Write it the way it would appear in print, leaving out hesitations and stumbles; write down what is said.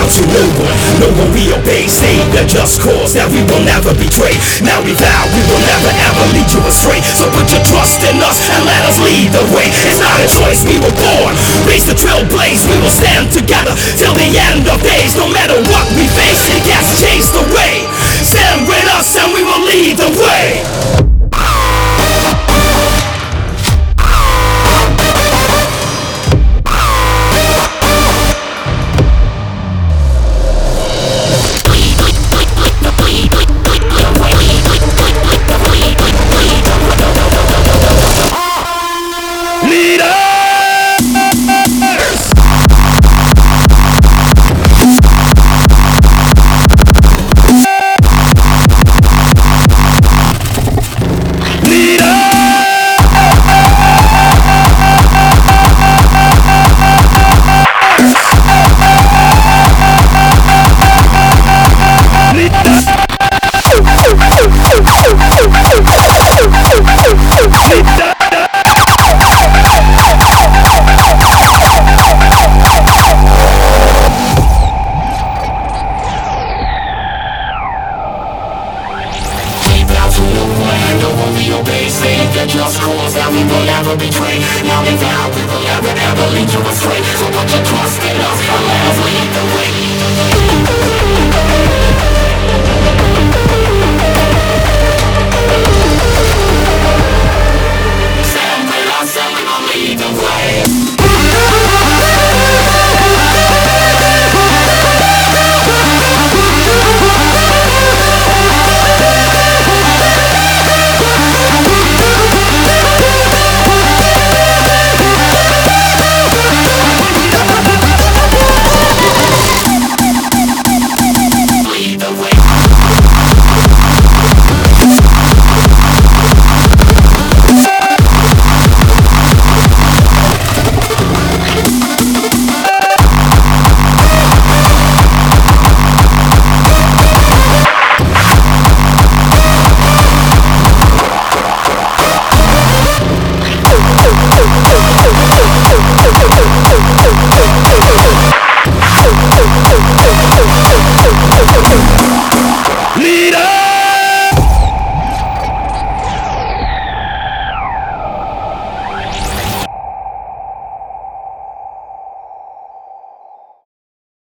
to no one. No one we obey, save the just cause that we will never betray. Now we vow we will never ever lead you astray. So put your trust in us and let us lead the way. It's not a choice, we were born, raise the trailblaze. We will stand together till the end of days. No matter what we face, it gets chased away. Stand with us and we will lead the way.